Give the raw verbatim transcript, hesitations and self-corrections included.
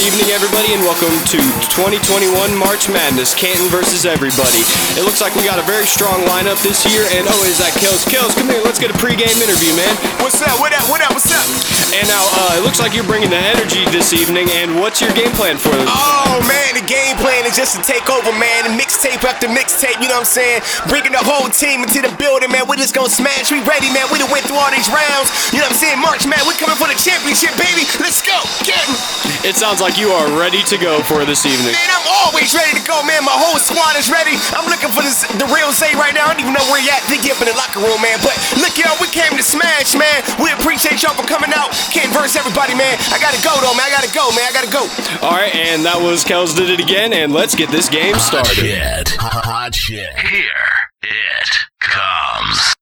evening, everybody, and welcome to twenty twenty-one March Madness, Canton versus everybody. It looks like we got a very strong lineup this year, and oh, is that Kels? Kels, come here, let's get a pregame interview, man. What's up, what up, what up, what's up? And now, uh, it looks like you're bringing the energy this evening, and what's your game plan for them? Oh, man, the game plan is just to take over, man, and mixtape after mixtape, you know what I'm saying? Bringing the whole team into the building, man, we just gonna smash, we ready, man, we done went through all these rounds, you know what I'm saying? March, man, we coming for the championship, baby, let's go, Canton. It sounds like you are ready to go for this evening. Man, I'm always ready to go, man. My whole squad is ready. I'm looking for this, the real Zay right now. I don't even know where he at. They get up in the locker room, man. But look, y'all, we came to smash, man. We appreciate y'all for coming out. Can't verse everybody, man. I gotta go, though, man. I gotta go, man. I gotta go. All right, and that was Kels did it again, and let's get this game started. Hot shit. Hot shit. Here it comes.